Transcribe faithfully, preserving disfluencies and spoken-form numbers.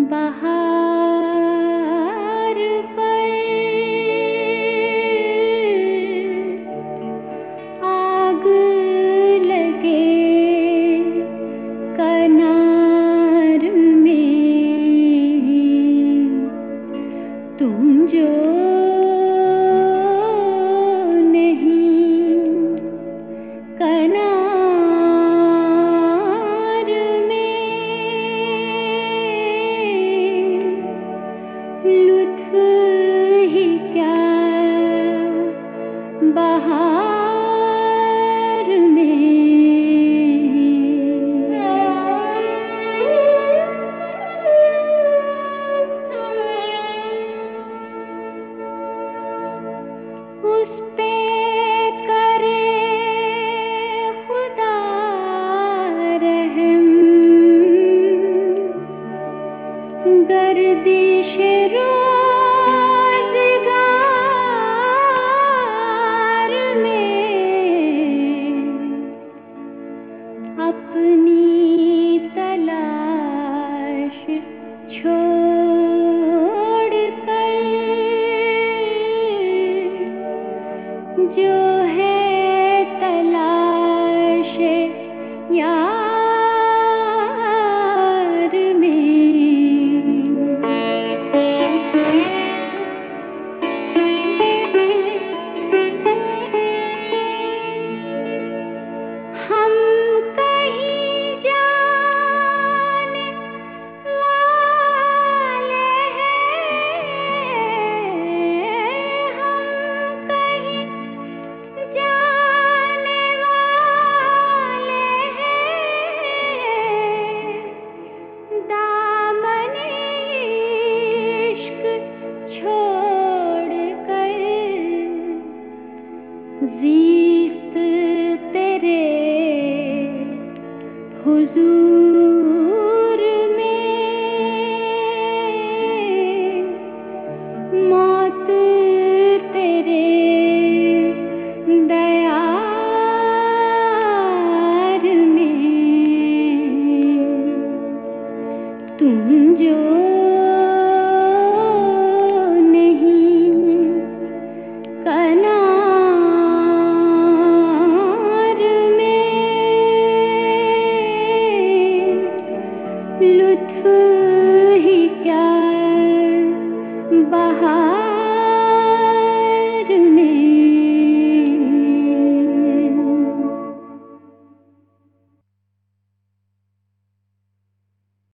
बहार पर आग लगे कनार में, तुम जो नहीं कनार में, लुत्फ ही क्या बहार में। उस पे करे खुदा रहम, गर्दिश रोज़गार में अपनी तलाश छोड़ कर, जो है तलाश यार में। हम कहीं जाने वाले हैं, हम कहीं जाने वाले हैं, दामन इश्क छोड़ कर, ज़ीस्त तेरे हुजूर में, मौत तेरे दयार में, तुम जो नहीं कनार में, लुत्फ ही क्या बहार